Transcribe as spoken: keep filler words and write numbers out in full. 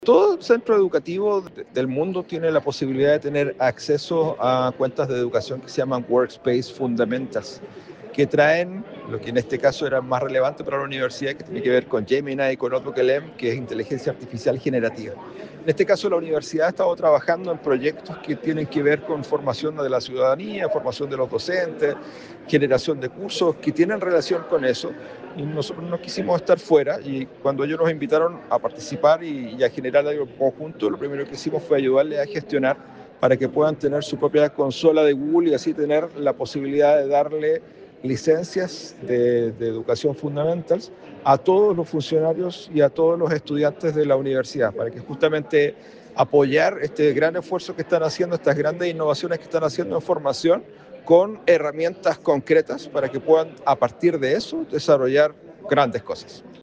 Todo centro educativo de- del mundo tiene la posibilidad de tener acceso a cuentas de educación que se llaman Workspace Fundamentals, que traen lo que en este caso era más relevante para la universidad, que tiene que ver con Gemini y con otro que L E M, que es inteligencia artificial generativa. En este caso, la universidad ha estado trabajando en proyectos que tienen que ver con formación de la ciudadanía, formación de los docentes, generación de cursos que tienen relación con eso, y nosotros no quisimos estar fuera, y cuando ellos nos invitaron a participar y, y a generar algo conjunto, lo primero que hicimos fue ayudarles a gestionar para que puedan tener su propia consola de Google y así tener la posibilidad de darle licencias de, de educación fundamentals a todos los funcionarios y a todos los estudiantes de la universidad, para que justamente apoyar este gran esfuerzo que están haciendo, estas grandes innovaciones que están haciendo en formación, con herramientas concretas para que puedan, a partir de eso, desarrollar grandes cosas.